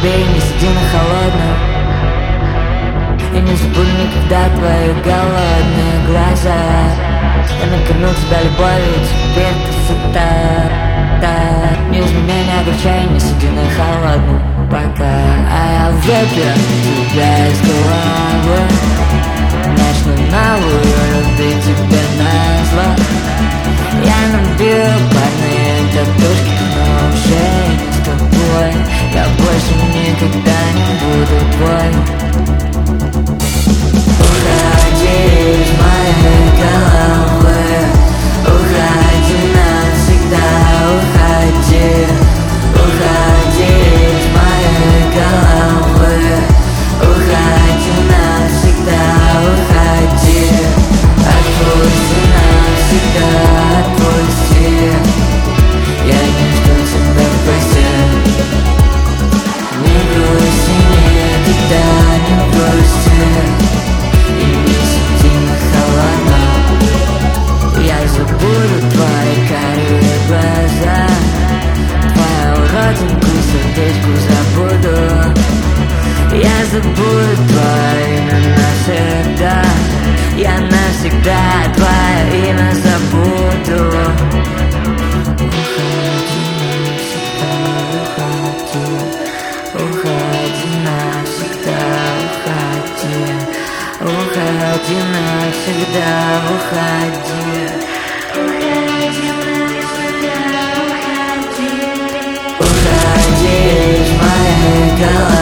Бей, не сиди на холодном. И не забудь никогда твои голодные глаза. Я накормил тебя любовью, теперь ты сыта. Не изменяй огорчай, не сиди на холодном пока. А я выпью тебя из головы, начну новую любить тебя назло. Я набью парные татушки, но уже не с тобой. Я больше никогда не буду твой. Уходи из моей головы, уходи навсегда, уходи. Уходи из моей головы, уходи навсегда, уходи. Отпусти навсегда, отпусти. Я не жду тебя в постель. Не грусти, никогда не грусти. И не сиди на холодном. Я забуду твои карие глаза, твою родинку, сердечку забуду. Я забуду твое имя навсегда. Я навсегда твое имя забуду. Уходи навсегда, уходи. Уходи навсегда, уходи. Уходи навсегда, уходи. Уходи из моей головы.